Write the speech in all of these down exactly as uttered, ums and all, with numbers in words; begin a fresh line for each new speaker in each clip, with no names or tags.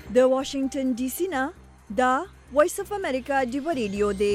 د واشنگټن ډي سي نه دا وایس اف امریکا ډیو ریډیو دی.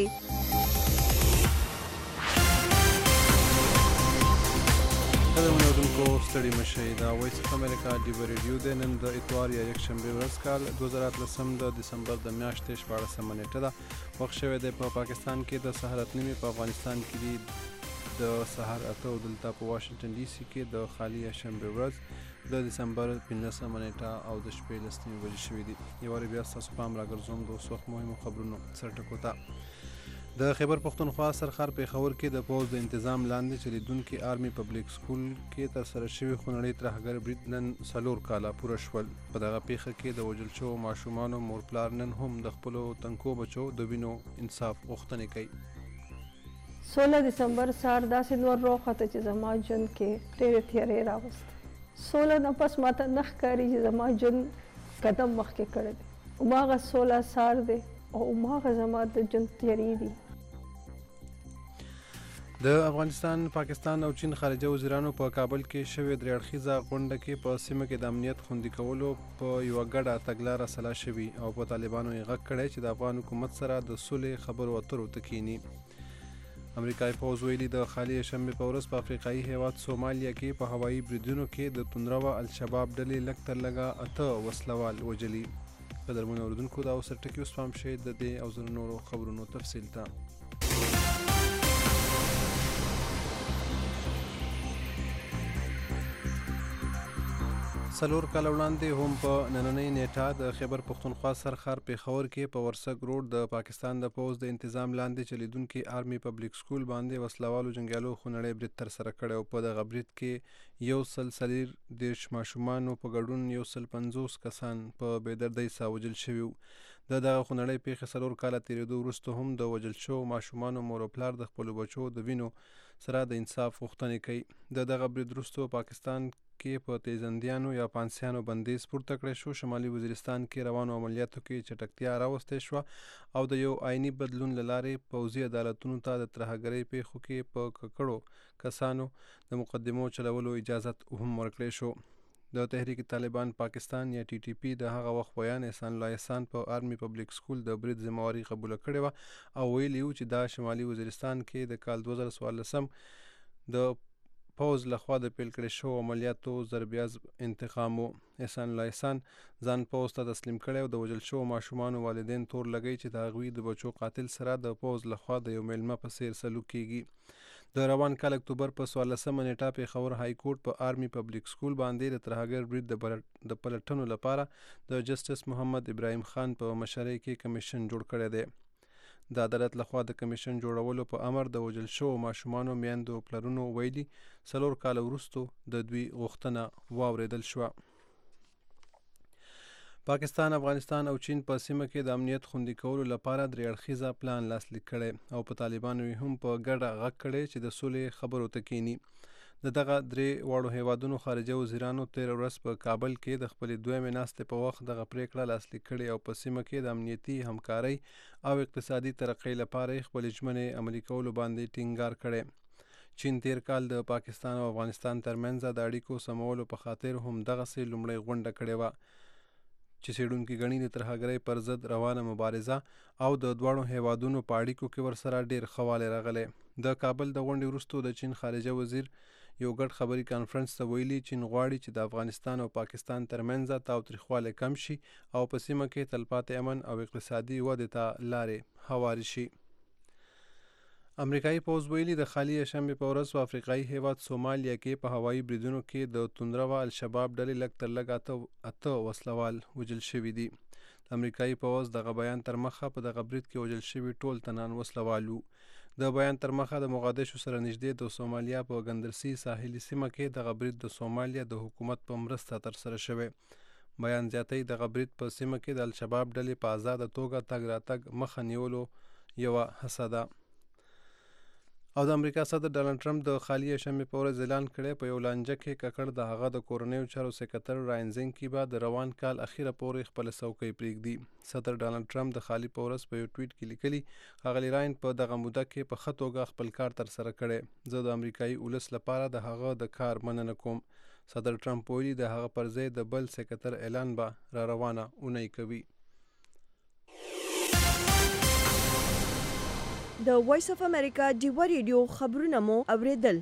قدرمنو اوریدونکو ستړي مشئ. دا وایس اف امریکا ډیو ریډیو دی. نن د اتوار یا یکشنبې ورځ کال دوه زره اتلسم د دسمبر د میاشتې شپاړسمه نیټه ده. وخت شوی دی په پاکستان کې د سهار اته نیمې، په افغانستان کې دی د سهار اته او دلته په واشنګټن ډي سي کې د خالي شنبه ورځ د دسمبر پنځلسمه نیټه او د شپې لس نیمې بجې شوي دي. یو وارې بیا ستاسو پام راګرځوم د اوس وخت مهمو خبرونو سرټکو ته. د خیبر پښتونخوا سرخر پېښور کې د پوځ د انتظام لاندې چلیدونکي آرمي پبلک سکول کې ترسره شوي خونړۍ ترهګر برید نن څلور کاله پوره شول. په دغه پیښه کې د وژل شوو ماشومانو مور پلار نن هم د خپلو تنکو بچو د وینو انصاف غوښتنې کوي.
سوله دسمبر سهار داسې نور راوخته چې زما ژوند کې ډېرې تیارې راوستې. سوله نه پس ماته نه ښکاري چې زما ژوند قدم مخکې کړی دی. هماغه سوله سهار دی او هماغه زما د ژوند تیارې دي.
د افغانستان، پاکستان او چین خارجه وزیرانو په کابل کې شوې درې اړخیزه غونډه کې په سیمه کې د امنیت خوندي کولو په یوه ګډه تګلاره سلا شوي او په طالبانو یې غږ کړی چې د افغان حکومت سره د سولې خبرو اترو ته کینی. امریکایي پوځ ویلي د خالي شنبې په ورځ په افریقایي هیواد سومالیا کې په هوایي بریدونو کې د تندرو الشباب ډلې لږ تر لږه اته وسلوال وژلي. قدرمنو اورېدونکو دا اوس ټکي اوس پام شئ د دې او ځینو نورو خبرونو تفصیل ته. څلور کاله وړاندې هم په نننۍ نیټه د خیبر پښتونخوا سرخر پېښور کې په ورسک روډ د پاکستان د پوځ د انتظام لاندې چلیدونکي آرمي پبلک سکول باندې وسلوالو جنګیالو خونړی برید ترسره کړی او په دغه برید کې یو سل څلور دېرش ماشومانو په ګډون یو سل پنځوس کسان په بېدردۍ ساه وژل شوي وو. د دغه خونړۍ پیښې څلور کاله تېرېدو وروسته هم د وژل شوو ماشومانو مور او پلار د خپلو بچو د وینو سره د انصاف غوښتنې کوي. د دغه برید وروسته پاکستان کې په تیزندیانو یا پانسیانو بندیز پورته کړی شو. شمالي وزیرستان کې روانو عملیاتو کې چټکتیا راوستی شوه او د یو آئیني بدلون له لارې پوځي عدالتونو ته د ترهګرۍ پیښو کې په ککړو کسانو د مقدمو چلولو اجازت هم ورکړی شو. د تحریک طالبان پاکستان یا ټي ټي پي د هغه وخت ویان احسان الله احسان په آرمي پبلک سکول د برید ذمهواري قبوله کړې وه او ویلي وو چې دا شمالي وزیرستان کې د کال دوه زره څوارلسم د پوځ لخوا د پیل کړی شوو عملیاتو ضربیاز انتقام و. احسان الله احسان ځان پوځ ته تسلیم کړی او د وژل شوو ماشومانو والدین تور لګی چې د هغوی د بچو قاتل سره د پوځ لخوا د یو میلمه په څیر سلوک کیږي. د روان کال اکتوبر په څوارلسمه نیټه پېښور های کورټ په آرمي پبلک سکول باندې د ترهګر برید د پلټنو لپاره د جسټس محمد ابراهیم خان په مشرۍ کې کمیشن جوړ کړی دی. د عدالت لخوا د کمیشن جوړولو په امر د وژل شوو ماشومانو میندو او پلرونو ویلي څلور کاله وروسته د دوی غوښتنه واورېدل شوه. پاکستان، افغانستان او چین په سیمه کې د امنیت خوندي کولو لپاره درې اړخیزه پلان لاسلیک کړی او په طالبانو یې هم په ګډه غږ کړی چې د سولې خبرو ته کینی. د دغه درې واړو هیوادونو خارجه وزیرانو تېره ورځ په کابل کې د خپلې دویمې ناستې په وخت دغه پریکړه لاسلیک کړې او په سیمه کې د امنیتي همکارۍ او اقتصادي ترقۍ لپاره یې خپلې ژمنې عملي کولو باندې ټینګار کړی. چین تیر کال د پاکستان او افغانستان ترمنځ د اړیکو سمولو په خاطر هم دغسې لومړۍ غونډه کړې وه چې څېړونکي ګڼي د ترهګرۍ پر ضد روانه مبارزه او د دواړو هیوادونو په اړیکو کې ورسره ډېر ښه والی راغلی. د کابل د غونډې وروسته د چین خارجه وزیر یو ګډ خبري کانفرنس ته ویلي چین غواړي چې د افغانستان او پاکستان ترمنځ تاوتریخوالی کم شي او په سیمه کې تلپاتې امن او اقتصادي ودې ته لارې هوارې شي. امریکایي پوځ ویلي د خالي شنبې په ورځ په افریقایي هیواد سومالیا کې په هوایي بریدونو کې د تندرو الشباب ډلې لږ تر لږه اته وسلوال وژل شوي دي. د امریکایي پوځ دغه بیان تر مخه په دغه برید کې وژل شوي ټول تنان وسلوال وو. د بیان تر مخه د مقدشو سره نږدې د سومالیا په ګندرسي ساحلي سیمه کې دغه برید د سومالیا د حکومت په مرسته ترسره شوی. بیان زیاتوي دغه برید په سیمه کې د الشباب ډلې په آزاده توګه تګ راتګ مخه نیولو یوه هڅه ده. او د امریکا صدر ډانلډ ټرمپ د خالي شنبې په ورځ اعلان کړی په یو لانجه کې ککړ د هغه د کورنیو چارو سکرټر راین زنکي به د روان کال اخیره پورې خپله څوکۍ پرېږدي. صدر ډانلډ ټرمپ د خالي په ورځ په یو ټویټ کې لیکلي ښاغلي راین په دغه موده کې په ښه توګه خپل کار ترسره کړی. زه د امریکایي ولس لپاره د هغه د کار مننه کوم. صدر ټرمپ ویلي د هغه پر ځای د بل سکتر اعلان به را روانه اونۍ کوي.
د وایس اف امریکا ډیوه ریډیو خبرونه مو اوریدل.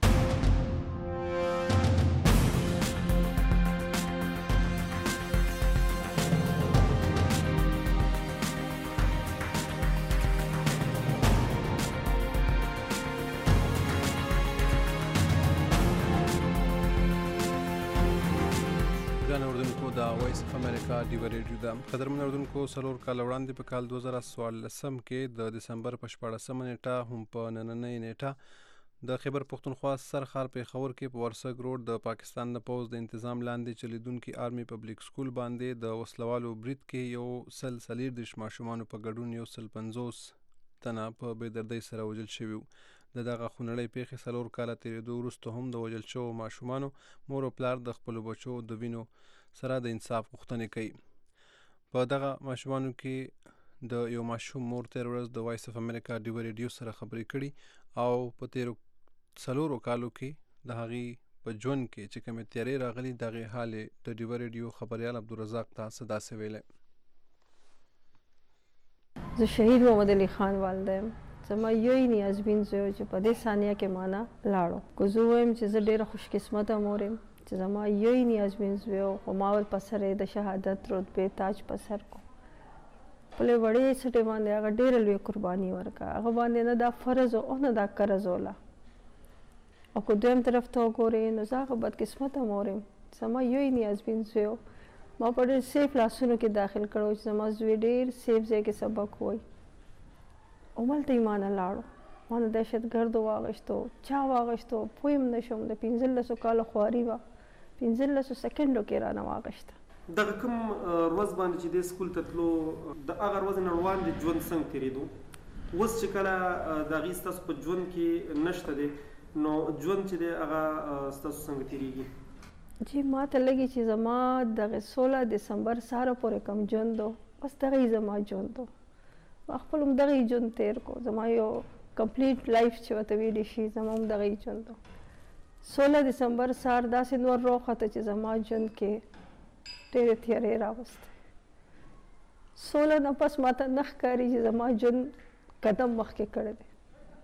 د وایس اف امریکا ډیوه ریډیو ده. قدرمن اردوونکو، څلور کاله وړاندې په کال دوه زره څوارلسم کې د دسمبر په شپاړسمه نیټه هم په نننۍ نیټه د خیبر پښتونخوا سرخار پېښور کې په ورسک روډ د پاکستان د پوځ د انتظام لاندې چلیدونکي آرمي پبلک سکول باندې د وسلوالو برید کې یو سل څلېردېرش ماشومانو په ګډون یو سل پنځوس تنه په بېدردۍ سره وژل شوي وو. د دغه خونړۍ پیښې څلور کاله تېرېدو وروسته هم د وژل شوو ماشومانو مور او پلار د خپلو بچو د وینو سره د انصاف غوښتنې کوي. په دغه ماشومانو کې د یو ماشوم مور تېر ورځ د وایس اف امریکا ډیوه ریډیو سره خبرې کړي او په تېرو څلورو کالو کې د هغې په ژوند کې چې کومې تیارې راغلي د هغې حال یې د ډیوه ریډیو خبریال عبدالرزاق ته څه داسې ویلی.
زه شهید محمد علي خان والده یم. زما یوی نیازبین زوی چې په دې ثانیه کې مانا لاړو. که زه ووایم چې زه ډېره خوشقسمته مور یم چې زما یوی نیازبین زوی و خو ما ول په سر یې د شهادت رتبې تاج په سر کو. خپلې وړې سټې باندې هغه ډېره لوی قرباني ورکړه. هغه باندې نه دا فرض او نه دا قرض وله. او که دویم طرف ته وګورې نو زه هغه بدقسمته مور یم. زما یوی نیازبین زوی و ما په ډېر سیف لاسونو کې داخل کړی چې زما زوی ډېر سیف ځای کې سبق ووایي. هملته یې مانه لاړو. ما نه دهشتګردو واغېستو، چا واغېستو پوه هم نه شوم. د پنځلسو کالو خواري وه، پنځلسو سکنډو کې رانه واغېسته.
دغه کوم ورځ باندې چې دې سکول ته تلو د هغه ورځې نه وړاندې ژوند څنګه تېرېدو؟ اوس چې کله د هغې ستاسو په ژوند کې نشته دی نو ژوند چې دی هغه ستاسو څنګه تېرېږي؟
جی ما ته لګي چې زما دغه سوله دسمبر سهاره پورې کوم ژوند و بس دغه یې زما ژوند و. ما خپل هم دغه ژوند تېر کو. زما یو کمپلیټ لایف چې ورته ویلی شي زما هم دغه ژوند و. سوله دسمبر سهار داسې نور راوخته چې زما ژوند کې ډېرې تیارې راوستې. سوله نه پس ماته نه ښکاري چې زما ژوند قدم مخکې کړی دی.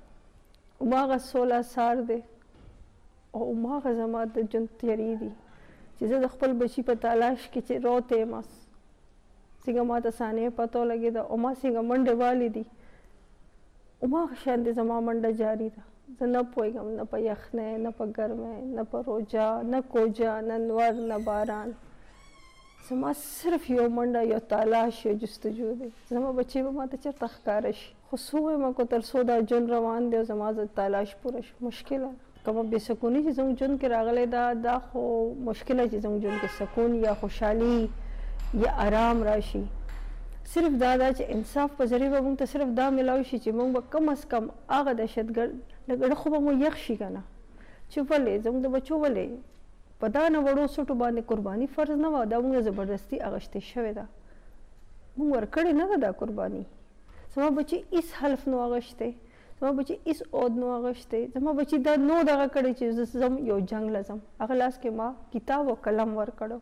هماغه سوله سهار دی او هماغه زما د ژوند تیارې دي چې زه د خپل بچي په تلاش کې چې روته یم. څنګه ماته ثانیه پته ولګېده او ما څنګه منډې والې دي هماغه شان زما منډه جاري ده. زه نه پوهېږم نه په یخنۍ نه په ګرمۍ نه په روجا نه کوجا نه نور نه باران. زما صرف یو منډه یو تلاش یو جستجو دی. زما بچی به ماته چېرته ښکاره شي خو څه ووایم که تر څو دا ژوند روان دی او زما د تلاش پوره شي مشکله ده. کومه بېسکوني چې زموږ ژوند کې راغلی ده دا خو مشکله چې زموږ ژوند کې سکون یا خوشحالي یا آرام راشي. صرف دا دا چې انصاف په ذریعه به موږ ته صرف دا میلاو شي چې موږ به کم از کم هغه دهشتګرد لږ خو به مو یخ شي که نه چې ولې زموږ د بچو ولې په دا نه وړو سټو باندې قرباني فرض نه وه. دا موږ زبردستي اخیستې شوې ده. موږ ورکړې نه ده دا قرباني. زما بچي هېڅ حلف نو اخیستی، زما بچي هېڅ عود نو اخیستی. زما بچي دا نو دغه کړی چې زه ځم یو جنګ له ځم. هغه لاس کې ما کتاب او قلم ورکړو.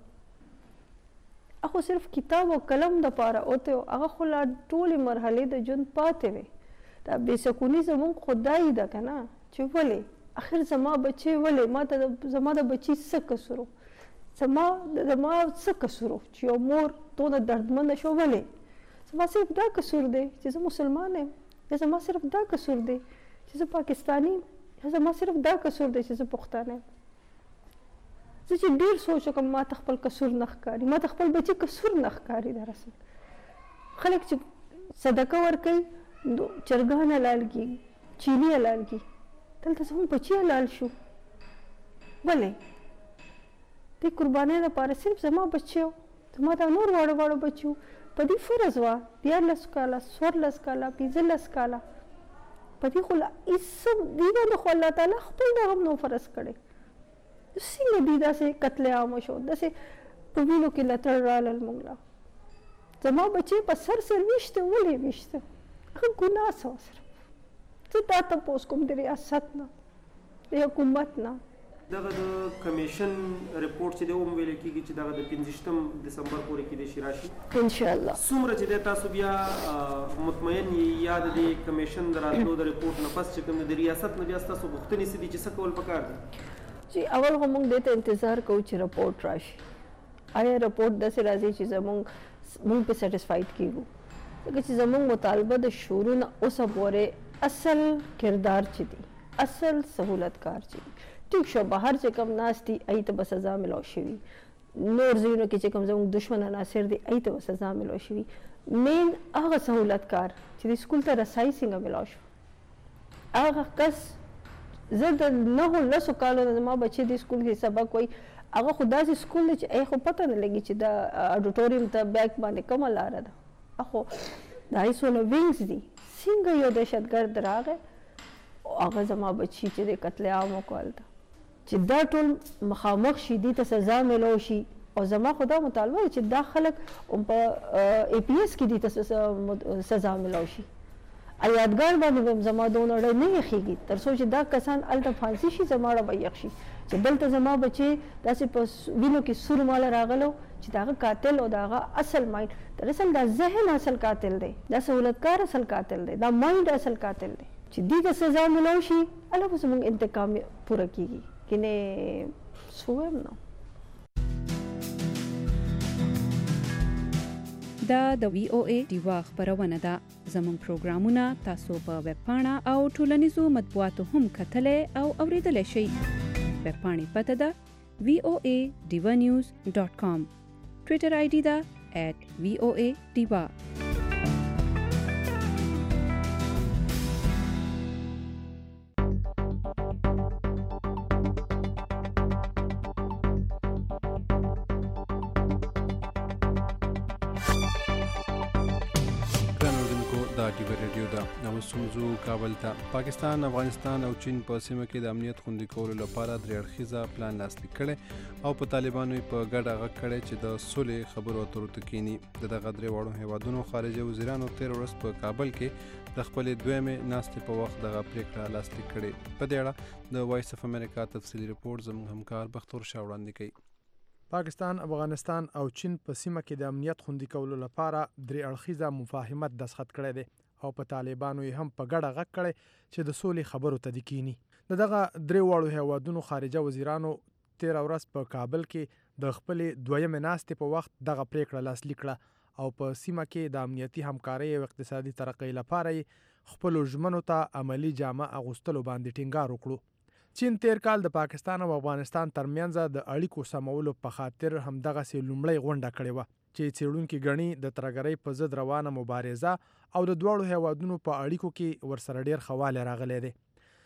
هغه صرف کتاب او قلم دپاره اوته و. هغه خو لا ټولې مرحلې د ژوند پاتې وې. دا بېسکوني زموږ خدای ده که نه چې ولې اخر زما بچی ولې ما ته زما د بچي څه قصور و، زما زما څه قصور و چې یو مور دونه دردمنده شوه. ولې زما صرف دا قصور دی چې زه مسلمان یم، یا زما صرف دا قصور دی چې زه پاکستاني یم، یا زما صرف دا قصور دی چې زه پښتانه یم. زه چې ډېر سوچ وکړم ما ته خپل قصور نه ښکاري، ما ته خپل بچي قصور نه ښکاري. دراصل خلک چې صدقه ورکوي چرګان حلال کېږي، چینی حلال کېږي، دلته زموږ بچي حلال شو. ولې دې قربانۍ لپاره صرف زما بچی و، زما دا نور واړه واړه بچي وو. په دې فرض وه دیارلس کاله څوارلس کاله پنځلس کاله په دې خو هېڅ دې باندې خو الله تعالی خپل دغه هم نو فرض کړی. څنګه دې داسې قتل عام شو، داسې په وینو کې لتړ رالل موږ له. زما بچی په سر سر ویشته. ولې ویشته؟ هغه ګناه څه وه؟ صرف زه دا تپوس کوم د ریاست نه د حکومت نه
دغه د کمیشن ریپورت چې دی هم ویل کېږي چې دغه د پنځویشتم دسمبر پورې کېدای شي راشي
انشاءالله.
څومره چې دی تاسو بیا مطمئن یې یا د دې کمیشن د راتلو د ریپورت نه پس چې کوم د ریاست نه بیا ستاسو غوښتنې څه دي چې څه کول پکار دي؟
چې اول خو موږ دې ته انتظار کوو چې رپورټ راشي. آیا رپورټ داسې راځي چې زموږ موږ پې سیټسفاید کېږو، ځکه چې زموږ مطالبه د شروع نه اوسه پورې اصل کردار چې دی، اصل سهولتکار چې دی، ټیک شو بهر چې کوم ناست دي هغې ته به سزا میلاو شوي، نور ځایونو کې چې کوم زموږ دشمن عناصر دي هغې ته به سزا میلاو شوي. مین هغه سهولتکار چې د سکول ته رسایي څنګه میلاو شو، هغه کس زه د نهو لسو کالو نه زما بچې د سکول کې سبق وایي، هغه خو داسې سکول دی چې هغې خو پته نه لګي چې د اډیټوریم ته بیک باندې کومه لاره ده. خو د هغې څونه وینګز دي، څنګه یو دهشتګرد راغی او هغه زما بچي چې د قتل عام وکړ هلته، چې دا ټول مخامخ شي، دې ته سزا میلاو شي. او زما خو دا مطالبه ده چې دا خلک هم په اے پی ایس کې دې ته سزا میلاو شي. یادګار باندې به زما دونه ډېر نه یخېږي تر څو چې دا کسان هلته فانسي شي، زما ډه به یخ شي. چې دلته زما بچې داسې په وینو کې سور ماله راغلو چې د هغه قاتل او د هغه اصل مایند، در اصل دا ذهن اصل قاتل دی، دا سهولتکار اصل قاتل دی، دا مایند اصل قاتل دی. چې دې ته سزا میلاو شي هلته به زموږ انتقام پوره کېږي. کنې څه ووایم نو.
دا د وی او ای ډیوا خبرونه ده. زموږ پروګرامونه تاسو په ویب پاڼه او ټولنیزو مطبوعاتو هم کتلی او اوریدلی شئ. ویب پاڼې پته ده وی او ای ډیوا نیوز ډاټ کام. ټویټر آی ډي ده ایټ وی او ای ډیوا.
ریډیو ده نو سمزو کابل ته. پاکستان، افغانستان او چین په سیمه کې د امنیت خوندي کولو لپاره درې اړخیزه پلان لاسلیک کړی او په طالبانو په ګډه غږ کړی چې د سولې خبرو اترو ته کینی. د دغه درې واړو هیوادونو خارجه وزیرانو تیر ورځ په کابل کې د خپلې دویمې ناستې په وخت دغه پریکړه لاسلیک کړې. په دې اړه د وایس اف امریکا تفصیلي رپورټ زموږ همکار بختور شاه وړاندې کوي.
پاکستان، افغانستان او چین په سیمه کې د امنیت خوندي کولو لپاره درې اړخیزه مفاهمت دستخط کړی دی او په طالبانو یې هم په ګډه غږ کړی چې د سولې خبرو ته د کینی. د دغه درې واړو هیوادونو خارجه وزیرانو تیره ورځ په کابل کې د خپلې دویمې ناستې په وخت دغه پریکړه لاسلیک کړه او په سیمه کې د امنیتي همکارۍ او اقتصادي ترقۍ لپاره یې خپلو ژمنو ته عملي جامه اغوستلو باندې ټینګار وکړو. چین تیر کال د پاکستان او افغانستان ترمنځ د اړیکو سمولو په خاطر همدغسې لومړۍ غونډه کړې وه چې څېړونکي ګڼي د ترهګرۍ په ضد روانه مبارزه او د دواړو هیوادونو په اړیکو کې ورسره ډېر ښه والی راغلی دی.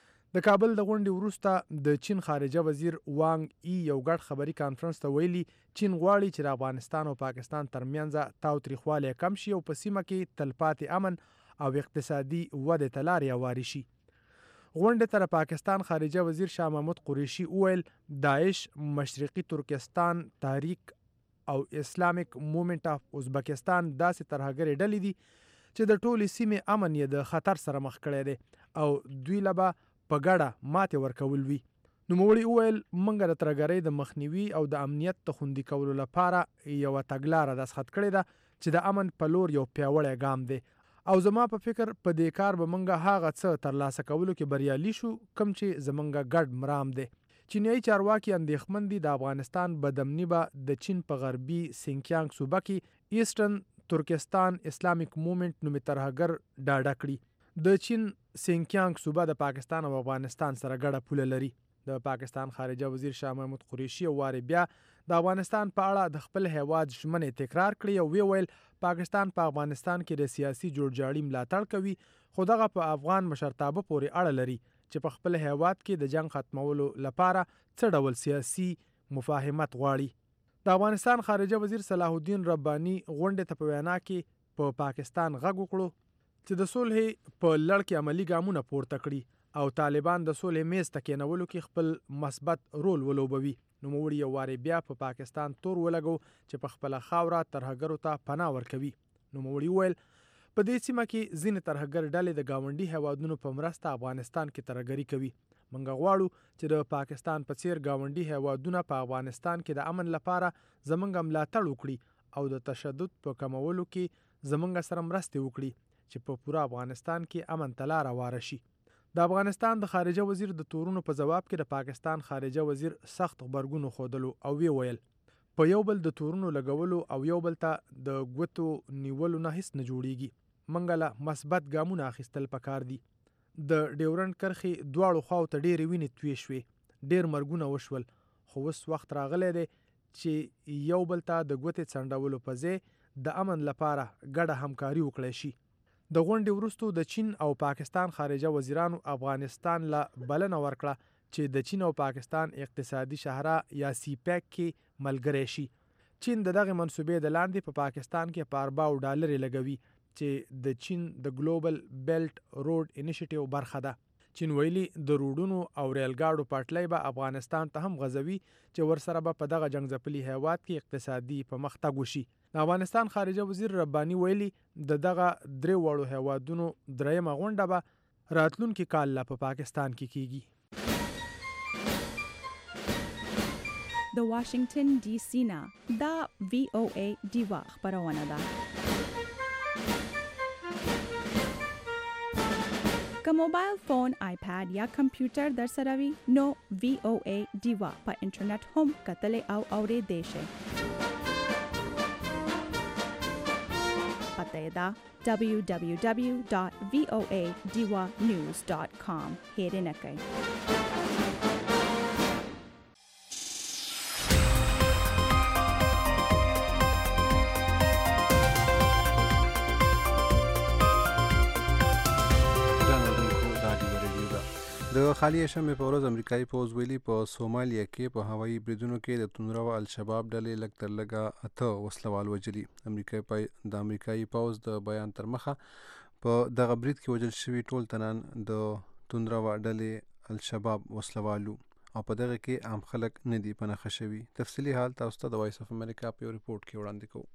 د کابل د غونډې وروسته د چین خارجه وزیر وانګ ای یو ګډ خبري کانفرنس ته ویلي چین غواړي چې د افغانستان او پاکستان ترمنځ تاوتریخوالی کم شي او په سیمه کې تلپاتې امن او اقتصادي ودې ته لارې هوارې شي. غونډې ته د پاکستان خارجه وزیر شاه محمود قریشي وویل داعش، مشرقي ترکستان تحریک او اسلامیک موومنټ اف ازبکستان داسې ترهګرې ډلې دي چې د ټولې سیمې امن یې د خطر سره مخ کړی دی او دوی له به په ګډه ماتې ورکول وي. نوموړي وویل موږ د ترهګرۍ د مخنیوي او د امنیت د خوندي کولو لپاره یوه تګلاره دستخط کړې ده چې د امن په لور یو پیاوړی ګام دی او زما په فکر په دې کار به موږ هغه څه ترلاسه کولو کې بریالي شو کوم چې زموږ ګډ مرام دی. چینایي چارواکي اندېښمن دي د افغانستان بدامني به د چین په غربي سینکیانګ صوبه کې ایسټرن ترکستان اسلامیک موومنټ نومې ترهګر ډاډه کړي. د چین سینکیانګ صوبه د پاکستان او افغانستان سره ګډه پوله لري. د پاکستان خارجه وزیر شاه محمود قریشي یو وارې بیا د افغانستان په اړه د خپل هیواد ژمنې تکرار کړي او وی ویل پاکستان په افغانستان کې د سیاسي جوړجاړي ملاتړ کوي خو دغه په افغان مشرتابه پورې اړه لري چې په خپل هیواد کې د جنگ ختمولو لپاره څه ډول سیاسي مفاهمت غواړي. د افغانستان خارجه وزیر صلاح الدین رباني غونډې ته په وینا کې په پا پاکستان غږ وکړو چې د صلح په لړ کې عملي ګامونه پورته کړي او طالبان د صلح میز ته کېنولو کې خپل مثبت رول ولوبوي. نوموړي یو وارې بیا په پا پاکستان تور ولګو چې په خپله خاوره ترهګرو ته پناه ورکوي. نوموړي وویل په دې سیمه کې ځینې ترهګر ډلې د ګاونډي هیوادونو په مرسته افغانستان کې ترهګري کوي. موږ غواړو چې د پاکستان په څیر ګاونډي هیوادونه په افغانستان کې د امن لپاره زموږ ملاتړ وکړي او د تشدد په کمولو کې زموږ سره مرستې وکړي چې په پوره افغانستان کې امن ته لاره واره شي. د افغانستان د خارجه وزیر د تورونو په جواب کې د پاکستان خارجه وزیر سخت غبرګون ښودلو او وی ویل په یو بل د تورونو لګولو او یو بل ته د ګوتو نیولو نه هیڅ نه جوړیږي. موږ له مثبت ګامونه اخیستل پکار دي. د ډیورنډ کرښې دواړو خواو ته ډېرې وینې تویې شوې، ډېر مرګونه وشول، خو اوس وخت راغلی دی چې یو بل ته د ګوتې څنډولو په ځای د امن لپاره ګډه همکاري وکړی شي. د غونډې وروستو د چین او پاکستان خارجه وزیرانو افغانستان له بلنه ورکړه چې د چین او پاکستان اقتصادي شاهراه یا سی پیک کې ملګری شي. چین د دغه منصوبې د لاندې په پا پاکستان کې په ارباو ډالرې لګوي چې د چین د ګلوبل بیلټ روډ انیشیټیو برخه ده. چین ویلي د روډونو او ریلګاډو پټلۍ به افغانستان ته هم غځوي چې ورسره به په دغه جنګ ځپلي هیواد کې اقتصادي پرمختګ وشي. د افغانستان خارجه وزیر رباني ویلي د دغه درې وړو هیوادونو درېیمه غونډه به راتلونکي کال لا په پاکستان کې کیږي.
د واشنگټن ډي سي نه دا وی او ای ډیوا خبرونه ده. که موبایل فون، آیپاد یا کمپیوټر در سره وي نو وی او ای ډیوا په انټرنیټ هم کتلی او اوریدلی شئ. پته یې ده دبلیو دبلیو دبلیو ډاټ وی او ای ډیوا نیوز ډاټ کام. هیرې نه کوئ.
د خالي شنبې په ورځ امریکایي پوځ ویلي په سومالیا کې په هوایي بریدونو کې د توندرو الشباب ډلې لږ تر لږه اته وسلوال وژلي. امریکایي د امریکایي پوځ د بیان تر مخه په دغه برید کې وژل شوي ټول تنان د توندرو ډلې الشباب وسلوالو او په دغه کې عام خلک نه دي پنهخه شوي. تفصیلي حال تاسو ته د وایس اف امریکا په یو ریپورت کې وړاندې کوو.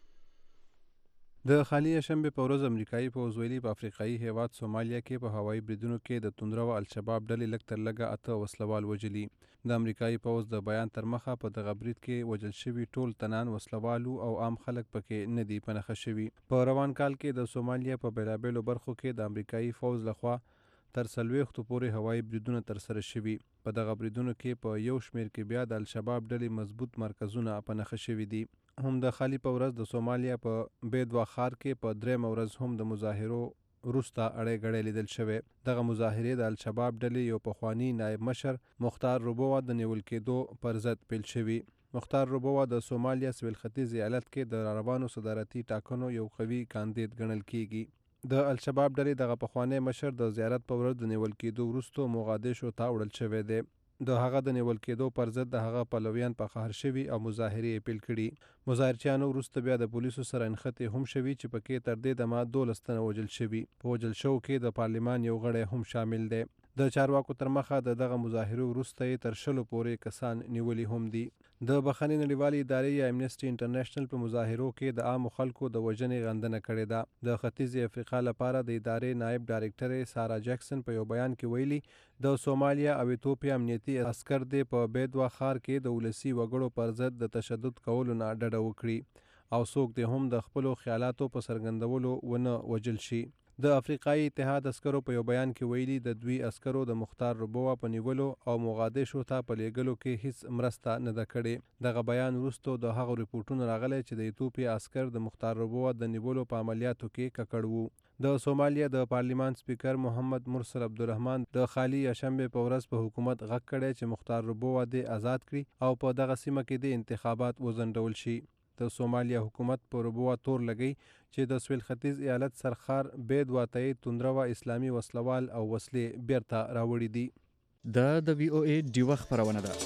د خالي شنبې په ورځ امریکایي پوځ ویلي په افریقایي هیواد سومالیا کې په هوایي بریدونو کې د توندرو الشباب ډلې لږ تر لږه اته وسلوال وژلي. د امریکایي پوځ د بیان تر مخه په دغه برید کې وژل شوي ټول تنان وسلوالو او عام خلک پکې نه دي پنهخه شوي. په روان کال کې د سومالیا په بېلابېلو برخو کې د امریکایي پوځ لخوا تر څلوېښتو پورې هوایي بریدونه ترسره شوي. په دغه بریدونو کې په یو شمېر کې بیا د الشباب ډلې مضبوط مرکزونه پنهخه شوي دي. هم د خالي په ورځ د سومالیا په بیدوا ښار کې په درېیمه ورځ هم د مظاهرو وروسته اړې ګړې لیدل شوی. دغه مظاهرې د الشباب ډلې یو پخواني نایب مشر مختار روبوه د نیول کېدو پر ضد پیل شوي. مختار روبوه د سومالیا سویل ختیځ ایالت کې د روانو صدارتي ټاکنو یو قوي کاندید ګڼل کیږي. د الشباب ډلې دغه پخوانی مشر د زیارت په ورځ د نیول کېدو وروسته موغادیشو ته وړل شوی دی. د هغه د نیول کېدو پر ضد د هغه پلویان په قهر شوي او مظاهرې یې پیل کړي. مظاهرچیانو وروسته بیا د پولیسو سره نښتې هم شوي چې پکې تر دې دمه دولس تنه وژل شوي. په وژل شوو کې د پارلمان یو غړی هم شامل دی. د چارواکو تر مخه د دغه مظاهرو وروسته یې تر شلو پورې کسان نیولي هم دي. د بخښنې نړیوالې ادارې یا امنیسټي انټرنیشنل په مظاهرو کې د عامو خلکو د وژنې غندنه کړې ده. د ختیځې افریقا لپاره د ادارې نایب ډایرکټر سارا جکسن په یو بیان کې ویلي د سومالیا او ایتوپیا امنیتي عسکر دې په بیدوا ښار کې د ولسي وګړو پر ضد د تشدد کولو نه ډډه وکړي او څوک دې هم د خپلو خیالاتو په څرګندولو ونه وژل شي. د افریقایي اتحاد عسکرو په یو بیان کې ویلي د دوی عسکرو د مختار روبوه په نیولو او موغادیشو ته په لیږلو کې هیڅ مرسته نه ده کړې. دغه بیان وروسته د هغو ریپورټونو راغلی چې د ایتوپیا عسکر د مختار روبوه د نیولو په عملیاتو کې ککړ وو. د سومالیا د پارلیمان سپیکر محمد مرسل عبدالرحمن د خالي شنبې په ورځ په حکومت غږ کړی چې مختار روبوه دې آزاد کړي او په دغه سیمه کې د انتخابات وځنډول شي. د سومالیا حکومت په روبوه تور لګی چې د سویل ختیځ ایالت سرخار بیدوا ته یې توندرو اسلامي وسلوال او وسلې بیرته راوړي دي.
دا د وی او ای ډیوا خبرونه ده.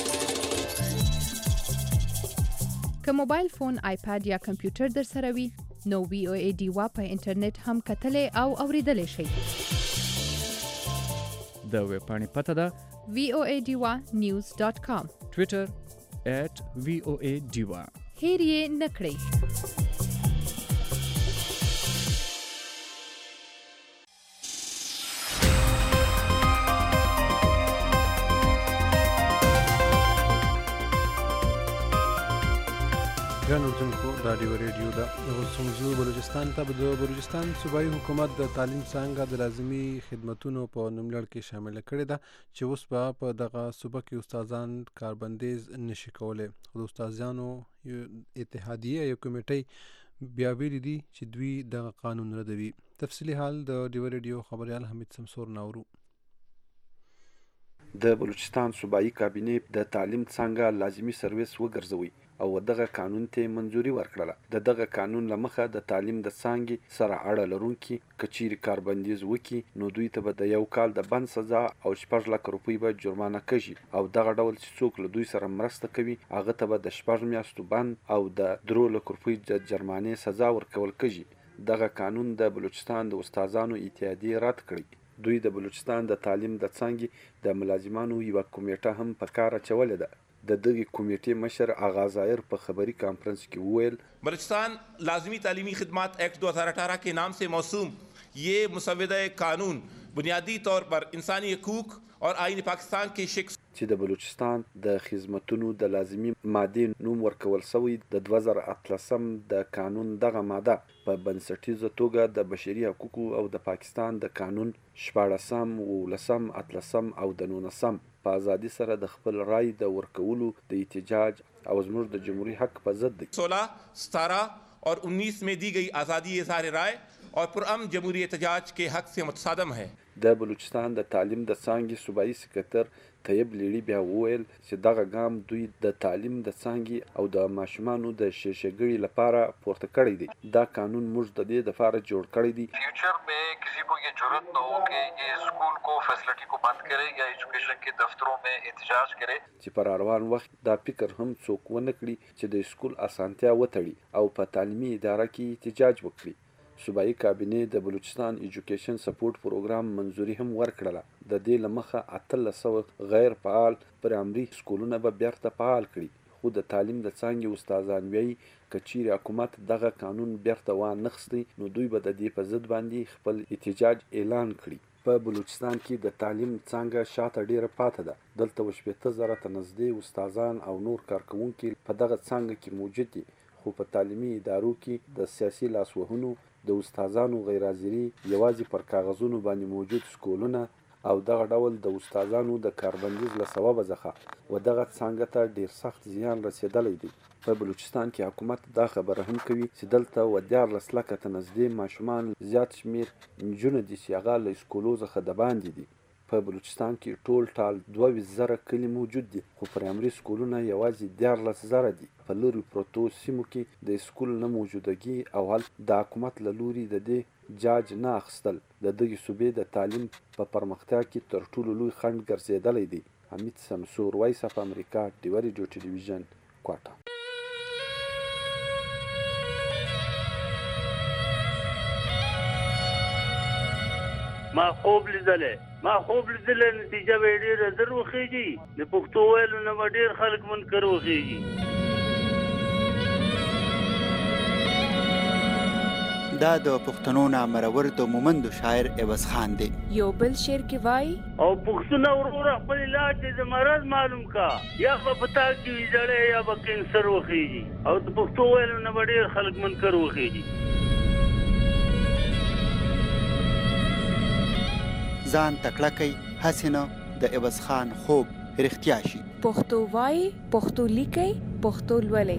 که موبایل فون، آیپاد یا کمپیوټر در سره وي نو وی او ای ډیوا په انټرنیټ هم کتلی او اوریدلی شئ.
د ویبپاڼې پته ده
وی او ای ډیوا نیوز ډاټ کام.
ټویټر ایټ وی او ای ډیوا.
هیر یې نه کړئ.
ګران اردوونکو رادیو ریډیو ده اوس موضوع بلوچستان ته د بلوچستان صوبایي حکومت د تعلیم څانګه د لازمي خدمتونو په نوملړ کې شامل کړې ده چې اوس به په دغه صوبه کې استادان کاربندیز نشي کولی. خو د استادانو اتحادیه یو کمیټۍ بیا ویلي دي چې دوی دغه قانون ردوي. تفصیلي حال د ډیو ریډیو خبریال حمید سمسور ناورو.
د بلوچستان صوبایي کابینې د تعلیم څانګه لازمي سرویس وګرځوي او دغه قانون ته منځوري ورکړه. د دغه قانون لمخه د تعلیم د څانګې سره اړه لرونکي کچيري کاربندیز وکي نو دوی ته به د یو کال د بند سزا او شپږ لک روپۍ به جرمانه کړي او دغه ډول چې څوک له دوی سره مرسته کوي هغه ته به د شپږ میاشتو بند او د درو لک روپۍ د جرمانې سزا ورکول کړي. دغه قانون د بلوچستان د استادانو اتحادیه رد کړی. دوی د بلوچستان د تعلیم د څانګې د ملازمانو یوه کمیټه هم په کار اچولې ده. د دغه کمیټې مشر آغا ظاهر په خبری کانفرنس کې وویل
بلوچستان لازمی تعلیمی خدمات ایکٹ دو ہزار اٹھارہ کے نام سے موسوم یہ مسودہ قانون بنیادی طور پر انسانی حقوق اور آئین پاکستان کے شخص
چې د بلوچستان د خدمتونو د لازمي مادې نوم ورکول شوی د دوه زره اتلسم د قانون دغه ماده په بنسټیزه توګه د بشري حقوقو او د پاکستان د قانون شپاړسم اوولسم اتلسم او د نولسم په ازادي سره د خپل رای د ورکولو د احتجاج او زموږ د جمهوریت حق په ضد دی.
سولہ ستارہ اور انیس میں دی گئی آزادی اظہار رائے اور پرامن جمہوری احتجاج کے حق سے متصادم ہے.
د بلوچستان د تعلیم د څانګې صوبایي سکرتر طیب لیړي بیا وویل چې دغه ګام دوی د تعلیم د څانګې او د ماشومانو د شیشهګړي لپاره پورته کړی دی. دا قانون موږ د دې لپاره جوړ کړی دی
فیوچر میں کسی کو یہ ضرورت نہ ہو کہ یہ اسکول کو فیسلٹی کو بند کرے یا ایجوکیشن کے دفتروں میں احتجاج کرے.
چې پر روان وخت دا فکر هم څوک ونه کړي چې د اسکول اسانتیا وتړي او په تعلیمي اداره کې احتجاج وکړي. صوبایي کابینې د بلوچستان ایجوکیشن سپورټ پروګرام منځوري هم ورکړله. د دې لمخه اتلس سوه غیر فعال پرایمري سکولونه به بیرته فعال کړي. خو د تعلیم د څانګې استادان وایي که چیرې حکومت دغه قانون بیرته وانخیستی نو دوی به د دې په ضد باندې خپل احتجاج اعلان کړي. په بلوچستان کې د تعلیم څانګه شاته ډیره پاتې ده. دلته شپېته زره ته نږدې استادان او نور کارکوونکي په دغه څانګه کې موجود دي. خو په تعلیمي ادارو کې د سیاسي لاسوهنو د استادانو غیر حاضري یوازې پر کاغذونو باندې موجود سکولونه او دغه ډول د استادانو د کاربندیز له سببه څخه و دغه څانګه ته ډیر سخت زیان رسیدلی دی. په بلوچستان کې حکومت دا خبره هم کوي چې دلته و دیارلس لکه ته نږدې ماشومان زیات شمیر نجونې دي چې هغه له سکولو څخه د باندې دي. په بلوچستان کې ټول ټال دوه ویشت زره کلي موجود دي خو پرایمري سکولونه یوازې دیارلس زره دي. په لرې پرتو سیمو کې د سکول نه موجودګي او هلته د حکومت له لوري د دې جاج نه اخیستل د دغې صوبې د تعلیم په پرمختیا کې تر ټولو لوی خنډ ګرځېدلی دی. حمید سمسور، وایس اف امریکا، ډیو ریډیو ټلویزیون، کوټه.
ما خوب لیدلې ما خوب لیدلې نتیجه به ډېره زر وخېږي. د پښتو ویلو نه به ډېر خلک منکر وخېږي.
دا د پښتنو نامرور د مومندو شاعر عوض خان دی.
یو بل شعر کې وایي
او پښتونه وروره خپل علاج د مرض معلوم کا یا به پتا کې ویځړې یا به کینسر وخېږي او د پښتو ویلو نه به ډېر خلک منکر وخېږي.
ځان تکړه کوي هسې نه د عوض خان خوب رښتیا شي.
پښتو وایي، پښتو لیکئ، پښتو لولئ.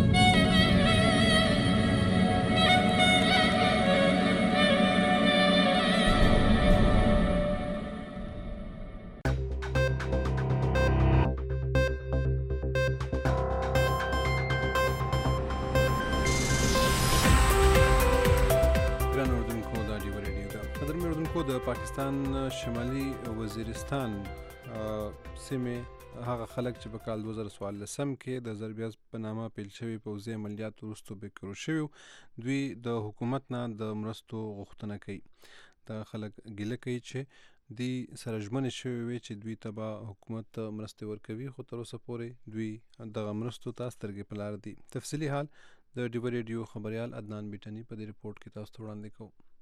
د پاکستان شمالي وزیرستان سیمې هغه خلک چې په کال دوه زره څوارلسم کې د زربیاز په نامه پیل شوي پوځي عملیات وروسته بېکرو شوي دوی د حکومت نه د مرستو غوښتنه کوي. دغه خلک ګیله کوي چې دوی سره ژمنې شوې وې چې دوی ته به حکومت مرستې ورکوي خو تر اوسه پورې دوی دغه مرستو ته سترګې په لار دي. تفصیلي حال د ډیو ریډیو خبریال عدنان بیټني په دې رپورټ کې تاسو ته وړاندې کوو.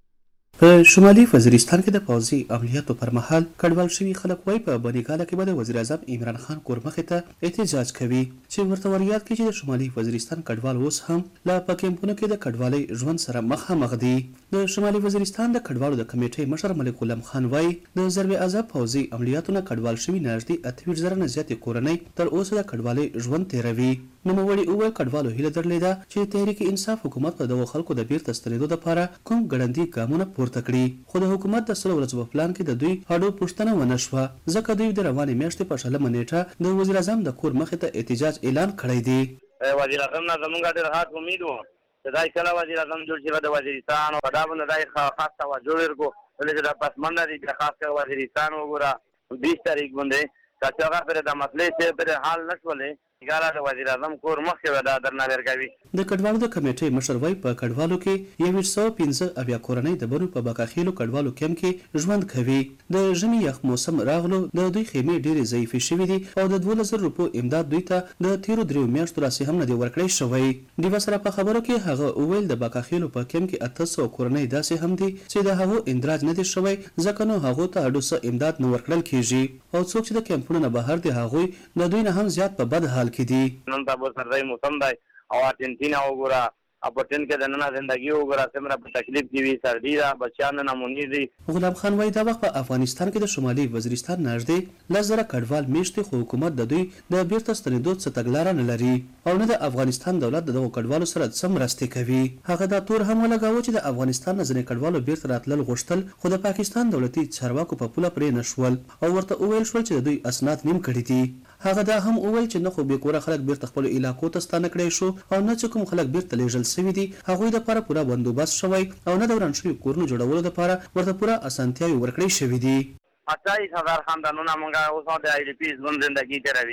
په شمالي وزیرستان کې د پوځي عملیاتو پر مهال کډوال شوي خلک وایي په بنګاله کې به د وزیر اعظم عمران خان کور مخې ته احتجاج کوي چې ورته وریاد کوي چې د شمالي وزیرستان کډوال اوس هم لا په کیمپونو کې د کډوالۍ ژوند سره مخامخ دي. د شمالي وزیرستان د کډوالو د کمیټې مشر ملک غلام خان وایي د ضرب عذاب پوځي عملیاتو نه کډوال شوي نږدې اته ویشت زره نه زیاتې کورنۍ تر اوسه د کډوالۍ ژوند تیروي. نوموړي وویل کډوالو هیله درلوده چې تحریک انصاف حکومت په دغو خلکو د بیرته ستنېدو دپاره کوم ګړندي ګامونه پورته کړي، خو د حکومت د سلو ورځو په پلان کې د دوی هډو پوښتنه ونه شوه ځکه دوی د روانې میاشتې په شلمه نیټه د وزیر اعظم د کور مخې ته احتجاج اعلان کړی دی.
وزیر اعظم نه زموږ ډېر خاص امید و چې دا کله وزیر اعظم جوړ شي د وزیرستان او په دا باندې دا خاص توجه ورکړو ولې چې دا پسمنډه دي بیا خاص کر وزیرستان وګوره بیس تاریخ باندې که هغه پرې د مسلې چې پرې حال نه شولې ګاله د وزیر اعظم کور مخکې دا درنه ورکوي.
د کډوالو د کمیټې مشر وایي په کډوالو کې یو ویشت سوه پنځه اویا کورنۍ د بنو په باقاخیلو کډوالو کیمپ کې ژوند کوي. د ژمي یخ موسم راغلو د دوی خیمې ډېرې ضعیفې شوي دي او د دولس زره روپو امداد دوی ته د تیرو دریو میاشتو راسې هم نه دی ورکړی شوی. ډیوه سره په خبرو کې هغه وویل د باقاخیلو په کیمپ کې اته سوه کورنۍ داسې هم دي چې د هغو اندراج نه دی شوی ځکه نو هغو ته هډو څه امداد نه ورکړل کیږي او څوک چې د کیمپونو نه بهر دي هغوی د دوی نه هم زیات په بد حال کې دي.
نن تاسو سره موسم دی او ارجنټینا وګوره اپټن کې د نن ژوندۍ وګوره څومره په تکلیف کې وي، سردی ده، بچیان نمونې دي.
غلام خان وایي دا وخت په افغانستان کې د شمالي وزیرستان نږدې لس زره کډوال میشتې خو حکومت د دوی د بیرته ستنېدو څه تګلاره نه لري او نه د افغانستان دولت د دغو کډوالو سره څه مرستې کوي. هغه دا تور هم ولګاوه چې د افغانستان نه ځینې کډوالو بیرته راتلل غوښتل خو د پاکستان دولتي چارواکو په پوله پرې نه شول او ورته وویل شول چې د دوی اسناد نیم کړي دي. هغه دا هم وویل چې نه خو بېکوره خلک بیرته خپلو علاقو ته ستانه کړی شو او نه چې کوم خلک بیرته لیږل سوي دي هغوی دپاره پوره بندوبست شوی او نه د وران شوي کورونو جوړولو دپاره ورته پوره اسانتیاوې ورکړی شوي دي.
اټھائیس هزار خاندانونه موږ اوس د آی ډي پي ژوند زندګي تېروي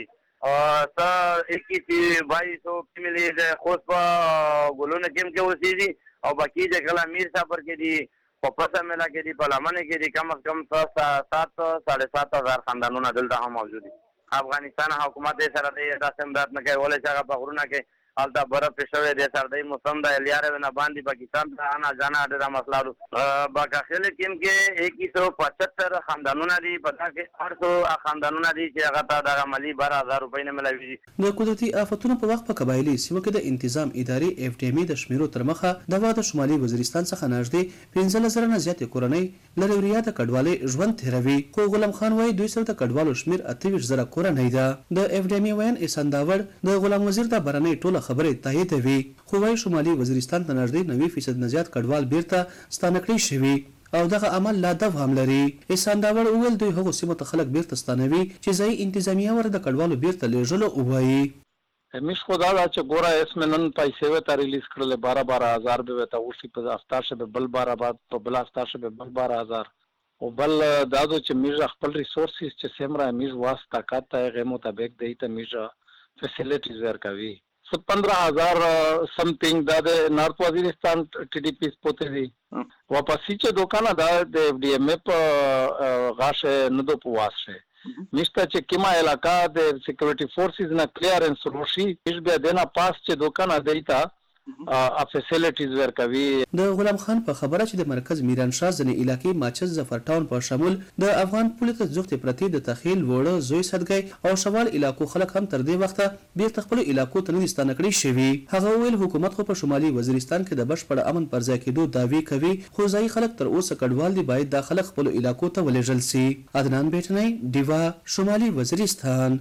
څه اکیس بایس فیملي خوست په ګلونه کیم کې اوسېږي او باقي چې کله میر صابر کې دي په پسه میله کې دي په لمنې کې دي کم از کم سات ساڑھے سات هزار خاندانونه دلته هم موجود دي. افغانستان حکومت یې سره دی داسې امداد نه کوي ولې چې هغه په غرونه کې هلته برف پې شوی دی، سردۍ موسم دی، لیارې نه باندې پاکستان ته آنا جانا ډېره مسله ده. باقاخیل کیم کې ایک سو پچهتر خاندانونه دي په دا کې اړ سو خاندانونه دي چې هغه ته دغه مالي باره هزار روپۍ نه ملاویږي.
د قدرتي آفتونو په وخت په قبایلي سیمو کې د انتظام ادارې اف ډي ام د شمیرو تر مخه دغه د شمالي وزیرستان څخه نږدې پنځلس زره نه زیاتې کورنۍ له روریاته کډوالۍ ژوند تېروي خو غلام خان وایي دوی سره د کډوالو شمیر اته ویشت زره کورنۍ ده. د اف ډي ام ویان احسان داوړ د غلام وزیر د بهرنۍ ټوله خبرې تاییدوي خو وایي شمالي وزیرستان ته نږدې نوي فیصد نه زیات کډوال بیرته ستانه کړي شوي او دغه عمل لا دوام لري. احسان داوړ وویل دوی هغو سیمو ته خلک بیرته ستانوي چې ځایي انتظامیه ور د کډوالو بیرته لیږلو ووایي.
همیش خدا دا چې ګوره اسم نن پیسې وته ریلیز کړل بارہ بارہ هزار به وته اوسې په افطار شبه بل بارہ بعد په بل افطار شبه بل بارہ هزار او بل دادو چې میږه خپل ریسورسز چې سمرا میږ واسطه طاقت ته غو مطابق دی ته میږه فیسیلیټیز ورکوي. سو پندرہ ہزار سمتنگ دا د نارت وزیرستان ٹی ڈی پی پوتے دی واپسی چه دوکانا دا د اف ڈی ایم په غاشه ندو پواس شه نشته چې کیما علاقہ د سکیورټي فورسز نه کلیرنس روشي هیڅ به دینا پاس چې دوکانا دیتا ا فیسیلیټیز ورکوي.
د غلام خان په خبره چې د مرکز میران شاه ځنې علاقې ماچز ظفر ټاون په شمول د افغان پولیس ځوختې پرتی د تخیل وړه زوی صدګي او شوال علاقو خلک هم تر دې وخته بیرته خپل علاقو ته نه ستانه کړي شوي. هغه ویل حکومت خو په شمالي وزیرستان کې د بشپړ امن پر ځای کېدو دعوی کوي خو ځایي خلک تر اوسه کډوال دي باید دا خلک خپل علاقو ته ولېږل سي. عدنان بیٹنی ډیوا شمالي وزیرستان.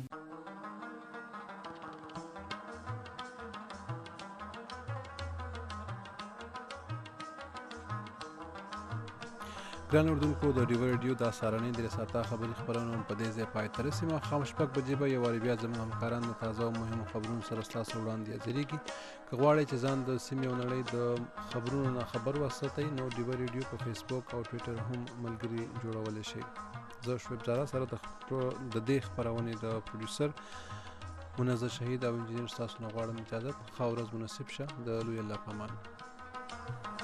ګران اردوونکو د ډیوه ریډیو دا سهارنۍ درې ساعته خبري خپرونه په دې ځای پای ته رسي. ماښام شپږ بجې به یو وارې بیا زموږ همکاران د تازه او مهمو خبرونو سره ستاسو وړاندې حاضرېږي. که غواړئ چې ځان د سیمې او نړۍ د خبرونو نه خبر وساتئ نو ډیوه ریډیو په فیسبوک او ټویټر هم ملګري جوړولی شئ. زه شعیب زاره سره د دې خپرونې د پروډیوسر منزه شهید او انجینر ستاسو نه غواړم اجازت. ښه ورځ مناسب شه. د لوی الله په امان.